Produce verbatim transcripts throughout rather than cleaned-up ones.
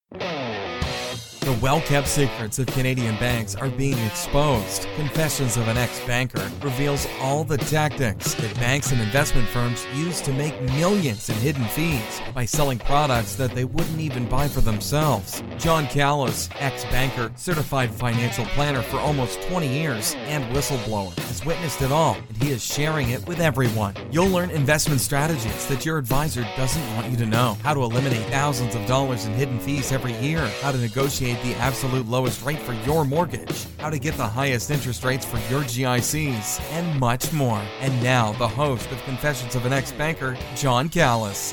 The well-kept secrets of Canadian banks are being exposed. Confessions of an Ex-Banker reveals all the tactics that banks and investment firms use to make millions in hidden fees by selling products that they wouldn't even buy for themselves. John Callis, ex-banker, certified financial planner for almost twenty years, and whistleblower, has witnessed it all, and he is sharing it with everyone. You'll learn investment strategies that your advisor doesn't want you to know, how to eliminate thousands of dollars in hidden fees every year, how to negotiate the absolute lowest rate for your mortgage, how to get the highest interest rates for your G I Cs, and much more. And now, the host of Confessions of an Ex-Banker, John Callis.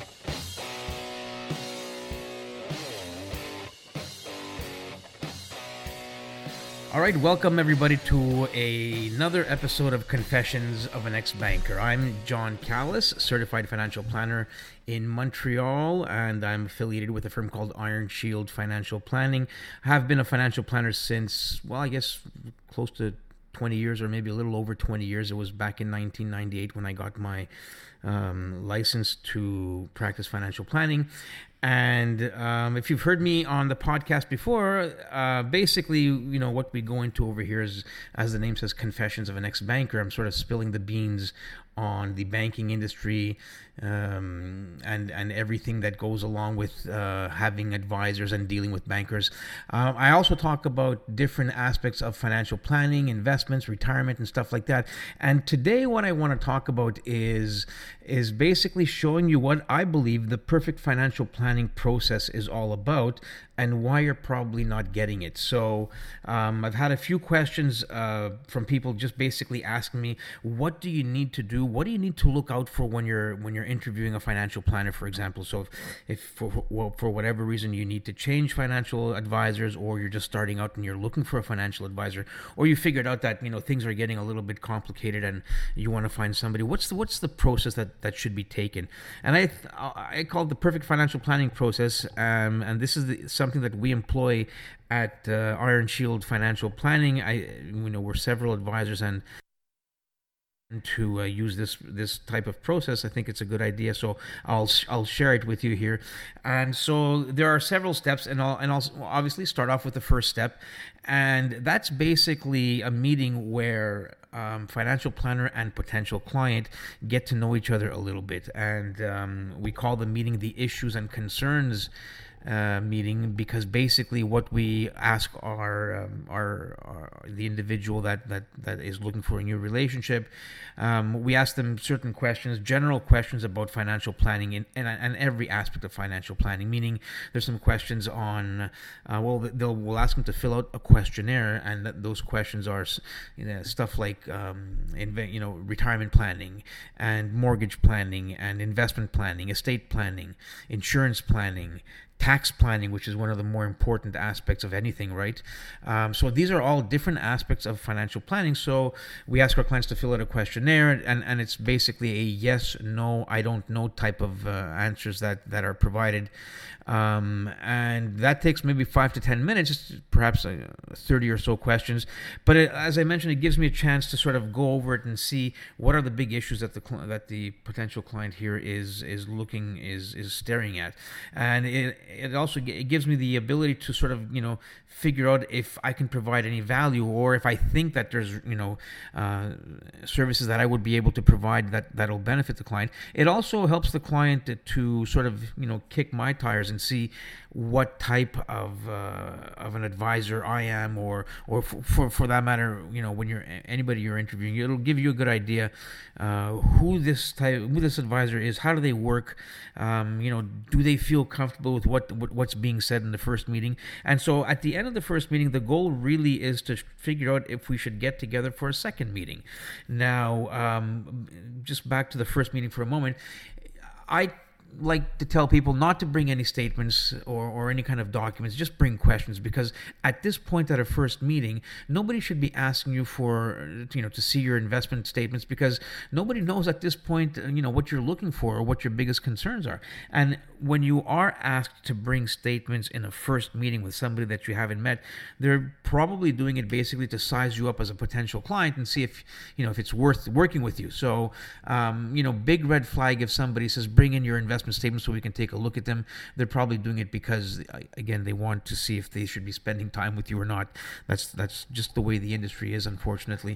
All right, welcome everybody to a, another episode of Confessions of an Ex-Banker. I'm John Callis, certified financial planner in Montreal, and I'm affiliated with a firm called Iron Shield Financial Planning. I have been a financial planner since, well, I guess close to twenty years, or maybe a little over twenty years. It was back in nineteen ninety-eight when I got my um, license to practice financial planning. And um, if you've heard me on the podcast before, uh, basically, you know, what we go into over here is, as the name says, Confessions of an Ex-Banker. I'm sort of spilling the beans on the banking industry um, and and everything that goes along with uh, having advisors and dealing with bankers. Uh, I also talk about different aspects of financial planning, investments, retirement, and stuff like that. And today, what I want to talk about is is basically showing you what I believe the perfect financial planning process is all about, and why you're probably not getting it. So um, I've had a few questions uh, from people just basically asking me, what do you need to do? What do you need to look out for when you're when you're interviewing a financial planner, for example? So if, if for, well, for whatever reason you need to change financial advisors, or you're just starting out and you're looking for a financial advisor, or you figured out that, you know, things are getting a little bit complicated and you want to find somebody, what's the what's the process that, that should be taken? And I I call it the perfect financial planning process, um, and this is the, something that we employ at uh, Iron Shield Financial Planning. I, you know, we're several advisors, and to uh, use this this type of process, I think it's a good idea. So I'll I'll share it with you here. And so there are several steps, and I'll and I'll obviously start off with the first step, and that's basically a meeting where um, financial planner and potential client get to know each other a little bit, and um, we call the meeting the issues and concerns Uh, meeting, because basically what we ask our, um, our, our the individual that, that, that is looking for a new relationship, um, we ask them certain questions, general questions about financial planning and, and, and every aspect of financial planning. Meaning, there's some questions on, uh, well, they'll we'll ask them to fill out a questionnaire, and that, those questions are, you know, stuff like um, inve- you know, retirement planning and mortgage planning and investment planning, estate planning, insurance planning, tax planning, which is one of the more important aspects of anything, right? Um, so these are all different aspects of financial planning. So we ask our clients to fill out a questionnaire, and, and it's basically a yes, no, I don't know type of uh, answers that, that are provided. Um, and that takes maybe five to ten minutes, perhaps uh, thirty or so questions. But it, as I mentioned, it gives me a chance to sort of go over it and see what are the big issues that the that the potential client here is is looking is is staring at, and it it also it gives me the ability to sort of, you know, figure out if I can provide any value, or if I think that there's, you know, uh, services that I would be able to provide that that'll benefit the client. It also helps the client to, to sort of, you know, kick my tires and see what type of uh, of an advisor I am, or or for, for for that matter, you know, when you're anybody you're interviewing, it'll give you a good idea uh, who this type who this advisor is, how do they work, um, you know, do they feel comfortable with what, what what's being said in the first meeting. And so at the end of the first meeting, the goal really is to figure out if we should get together for a second meeting. Now, um, just back to the first meeting for a moment, I like to tell people not to bring any statements or, or any kind of documents, just bring questions, because at this point at a first meeting, nobody should be asking you for, you know, to see your investment statements, because nobody knows at this point, you know, what you're looking for or what your biggest concerns are. And when you are asked to bring statements in a first meeting with somebody that you haven't met, they're probably doing it basically to size you up as a potential client and see if, you know, if it's worth working with you. So, um, you know, big red flag if somebody says, bring in your investment investment statements so we can take a look at them. They're probably doing it because, again, they want to see if they should be spending time with you or not. That's that's just the way the industry is, unfortunately.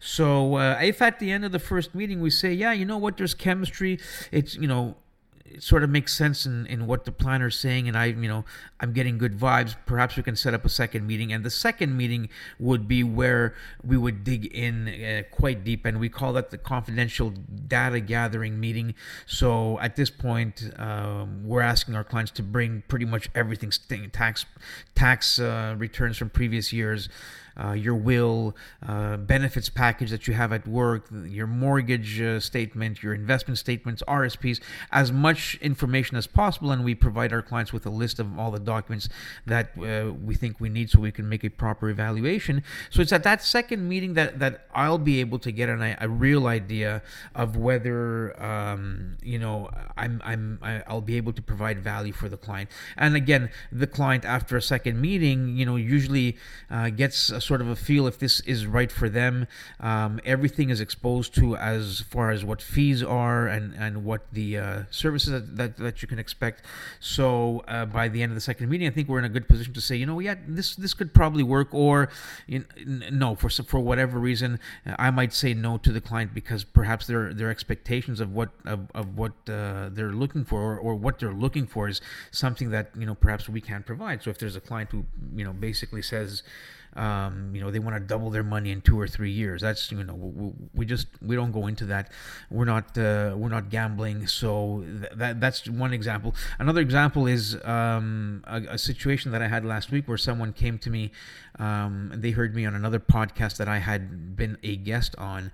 So uh, if at the end of the first meeting we say, yeah, you know what, there's chemistry, it's, you know, it sort of makes sense in, in what the planner's saying, and I, you know, I'm getting good vibes, perhaps we can set up a second meeting. And the second meeting would be where we would dig in uh, quite deep, and we call that the confidential data gathering meeting. So at this point, um, we're asking our clients to bring pretty much everything, tax tax uh, returns from previous years, Uh, your will, uh, benefits package that you have at work, your mortgage uh, statement, your investment statements, R S Ps, as much information as possible, and we provide our clients with a list of all the documents that uh, we think we need so we can make a proper evaluation. So it's at that second meeting that, that I'll be able to get an, a real idea of whether um, you know I'm I'm I'll be able to provide value for the client. And again, the client after a second meeting, you know, usually uh, gets a sort of a feel if this is right for them. Um, everything is exposed to as far as what fees are and, and what the uh, services that, that, that you can expect. So uh, by the end of the second meeting, I think we're in a good position to say, you know, yeah, this this could probably work, or you know, no, for for whatever reason, I might say no to the client because perhaps their their expectations of what of, of what uh, they're looking for or, or what they're looking for is something that, you know, perhaps we can't provide. So if there's a client who, you know, basically says, Um, you know, they want to double their money in two or three years. That's, you know, we, we just we don't go into that. We're not uh, we're not gambling. So th- that that's one example. Another example is um, a, a situation that I had last week where someone came to me. Um, and they heard me on another podcast that I had been a guest on.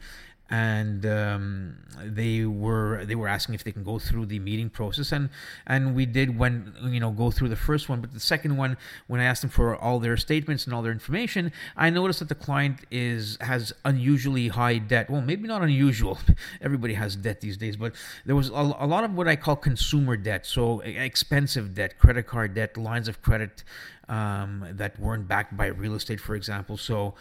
And um, they were they were asking if they can go through the meeting process, and and we did when you know go through the first one, but the second one, when I asked them for all their statements and all their information, I noticed that the client is has unusually high debt. Well, maybe not unusual. Everybody has debt these days, but there was a, a lot of what I call consumer debt, so expensive debt, credit card debt, lines of credit. Um, that weren't backed by real estate, for example. So,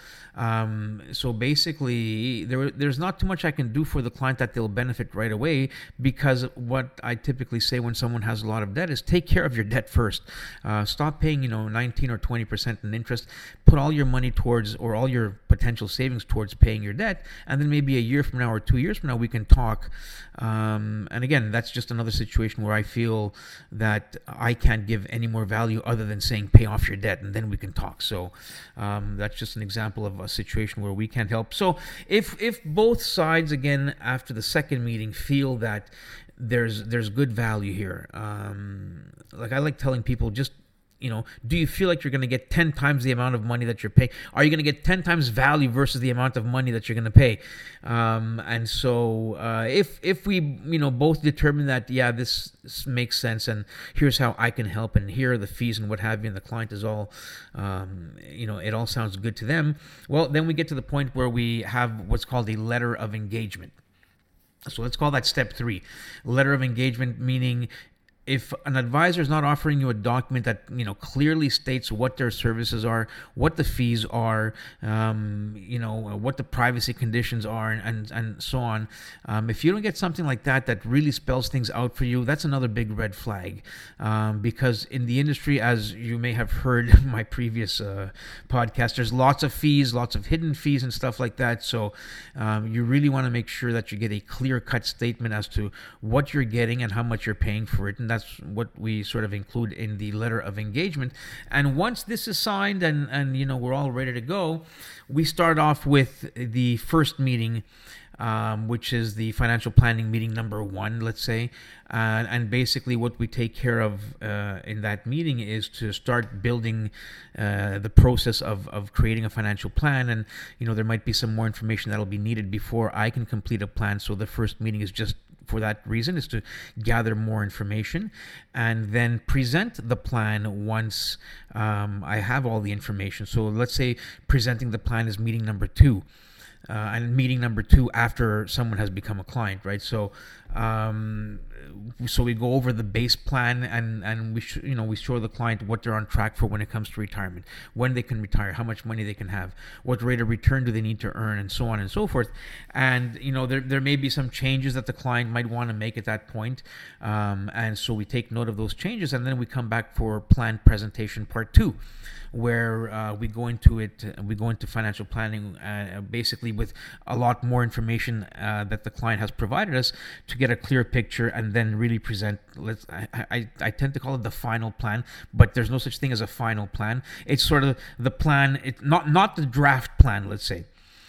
um, so basically, there there's not too much I can do for the client that they'll benefit right away, because what I typically say when someone has a lot of debt is take care of your debt first. Uh, stop paying, you know, nineteen or twenty percent in interest. Put all your money towards, or all your potential savings towards paying your debt, and then maybe a year from now or two years from now we can talk. Um, and again, that's just another situation where I feel that I can't give any more value other than saying pay off your debt and then we can talk. So um, that's just an example of a situation where we can't help. So if if both sides, again, after the second meeting, feel that there's there's good value here, um, like I like telling people, just, you know, do you feel like you're going to get ten times the amount of money that you're paying? Are you going to get ten times value versus the amount of money that you're going to pay? Um, and so uh, if if we, you know, both determine that, yeah, this, this makes sense, and here's how I can help, and here are the fees and what have you, and the client is all, um, you know, it all sounds good to them, well, then we get to the point where we have what's called a letter of engagement. So let's call that step three. Letter of engagement, meaning if an advisor is not offering you a document that, you know, clearly states what their services are, what the fees are, um, you know, what the privacy conditions are, and and, and so on. Um, if you don't get something like that that really spells things out for you, that's another big red flag. Um, because in the industry, as you may have heard in my previous uh, podcast, there's lots of fees, lots of hidden fees and stuff like that. So um, you really want to make sure that you get a clear-cut statement as to what you're getting and how much you're paying for it. And that's what we sort of include in the letter of engagement. And once this is signed and, and you know, we're all ready to go, we start off with the first meeting, um, which is the financial planning meeting number one, let's say. Uh, and basically what we take care of uh, in that meeting is to start building uh, the process of, of creating a financial plan. And, you know, there might be some more information that'll be needed before I can complete a plan. So the first meeting is just for that reason, is to gather more information and then present the plan once um, I have all the information. So let's say presenting the plan is meeting number two. Uh, and meeting number two after someone has become a client, right? So um, so we go over the base plan, and and we sh- you know we show the client what they're on track for when it comes to retirement, when they can retire, how much money they can have, what rate of return do they need to earn, and so on and so forth. And you know there there may be some changes that the client might want to make at that point, um, and so we take note of those changes, and then we come back for plan presentation part two, where uh, we go into it, uh, we go into financial planning uh, basically with a lot more information uh, that the client has provided us to get a clear picture, and then really present. Let's, I, I, I tend to call it the final plan, but there's no such thing as a final plan. It's sort of the plan, it, not not the draft plan, let's say.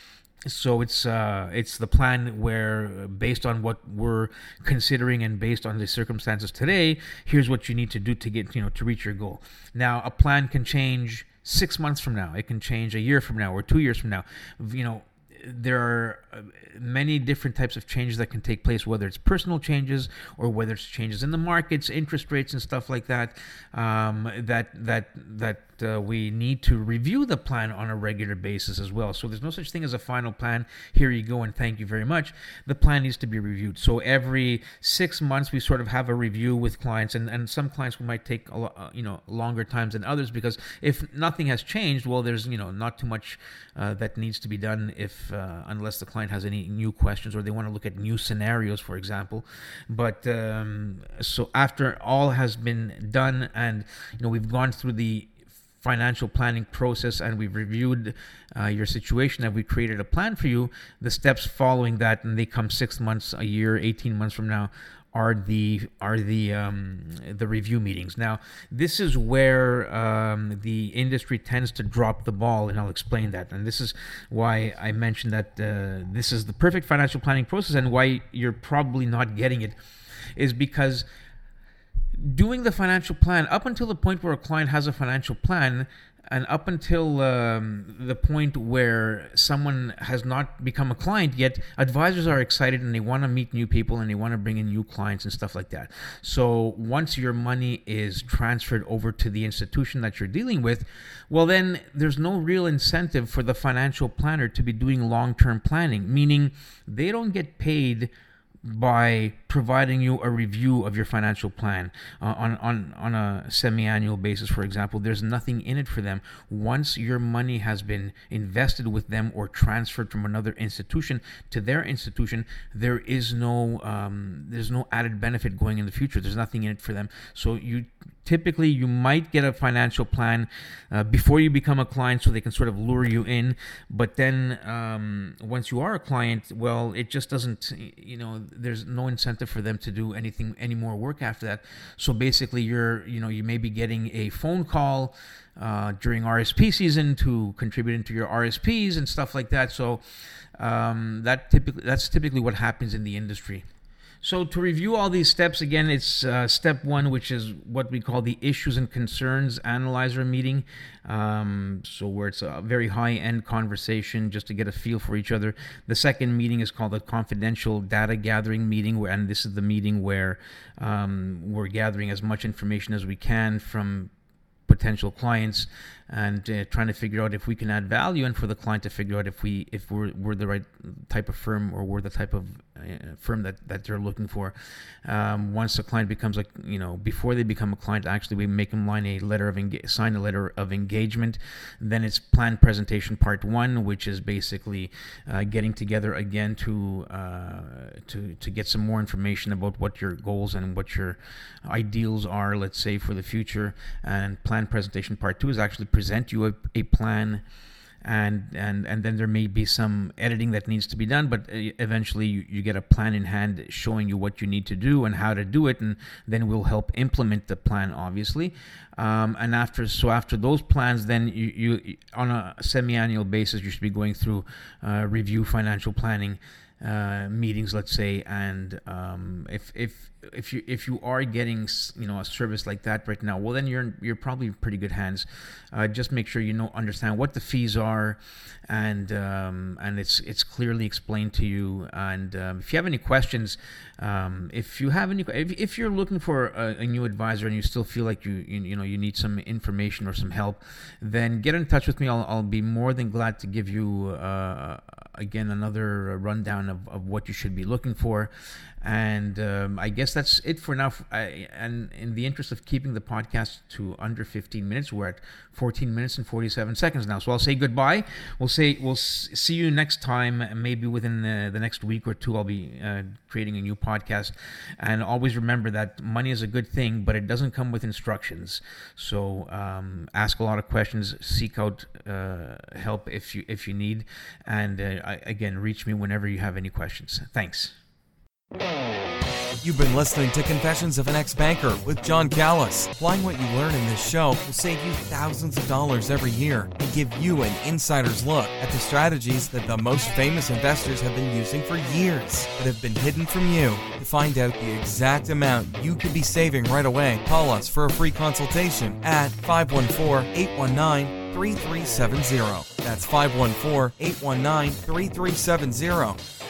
So it's uh, it's the plan where, based on what we're considering and based on the circumstances today, here's what you need to do to get, you know, to reach your goal. Now, a plan can change six months from now. It can change a year from now or two years from now. You know, there are many different types of changes that can take place, whether it's personal changes or whether it's changes in the markets, interest rates, and stuff like that. Um, that that that uh, we need to review the plan on a regular basis as well. So there's no such thing as a final plan. Here you go, and thank you very much. The plan needs to be reviewed. So every six months we sort of have a review with clients, and, and some clients we might take a lo- uh, you know longer times than others, because if nothing has changed, well, there's you know not too much uh, that needs to be done if uh, unless the client has any new questions or they want to look at new scenarios, for example. But um, so after all has been done, and you know we've gone through the financial planning process, and we've reviewed uh, your situation, and we created a plan for you, the steps following that, and they come six months, a year, eighteen months from now, are the are the um, the review meetings. Now, this is where um, the industry tends to drop the ball, and I'll explain that. And this is why I mentioned that uh, this is the perfect financial planning process, and why you're probably not getting it, is because doing the financial plan up until the point where a client has a financial plan, and up until um, the point where someone has not become a client yet, advisors are excited and they want to meet new people and they want to bring in new clients and stuff like that. So once your money is transferred over to the institution that you're dealing with, well, then there's no real incentive for the financial planner to be doing long-term planning, meaning they don't get paid by providing you a review of your financial plan uh, on, on, on a semi-annual basis, for example. There's nothing in it for them. Once your money has been invested with them or transferred from another institution to their institution, there is no um, there's no added benefit going in the future. There's nothing in it for them. So you typically you might get a financial plan uh, before you become a client, so they can sort of lure you in. But then um, once you are a client, well, it just doesn't, you know, there's no incentive for them to do anything, any more work after that. So basically, you're, you know, you may be getting a phone call uh, during R S P season to contribute into your R S Ps and stuff like that. So um, that typically that's typically what happens in the industry. So to review all these steps, again, it's uh, step one, which is what we call the Issues and Concerns Analyzer meeting. Um, so where it's a very high-end conversation just to get a feel for each other. The second meeting is called the Confidential Data Gathering meeting, where, and this is the meeting where um, we're gathering as much information as we can from potential clients and uh, trying to figure out if we can add value, and for the client to figure out if we if we're we're the right type of firm, or we're the type of uh, firm that, that they're looking for. Um, once a client becomes a, you know, before they become a client, actually we make them line a letter of enga- sign a letter of engagement. Then it's plan presentation part one, which is basically uh, getting together again to uh, to to get some more information about what your goals and what your ideals are, let's say, for the future. And plan presentation part two is actually present you a, a plan, and and and then there may be some editing that needs to be done, but eventually you, you get a plan in hand showing you what you need to do and how to do it, and then we'll help implement the plan, obviously. Um, and after so after those plans, then you, you on a semi-annual basis you should be going through uh, review financial planning uh, meetings, let's say. And um, if if if you if you are getting, you know, a service like that right now, well, then you're you're probably in pretty good hands. Uh, just make sure you know understand what the fees are, and um, and it's it's clearly explained to you. And um, if you have any questions, um, if you have any, if, if you're looking for a, a new advisor and you still feel like you, you you know you need some information or some help, then get in touch with me. I'll I'll be more than glad to give you Uh, again, another rundown of, of what you should be looking for. And um, I guess that's it for now. I, and in the interest of keeping the podcast to under fifteen minutes, we're at fourteen minutes and forty-seven seconds now. So I'll say goodbye. We'll say we'll s- see you next time. Maybe within the, the next week or two, I'll be uh, creating a new podcast. And always remember that money is a good thing, but it doesn't come with instructions. So um, ask a lot of questions. Seek out uh, help if you if you need. And uh, I, again, reach me whenever you have any questions. Thanks. You've been listening to Confessions of an Ex-Banker with John Callis. Applying what you learn in this show will save you thousands of dollars every year and give you an insider's look at the strategies that the most famous investors have been using for years but have been hidden from you. To find out the exact amount you could be saving right away, call us for a free consultation at five one four, eight one nine, three three seven zero. That's five one four, eight one nine, three three seven zero.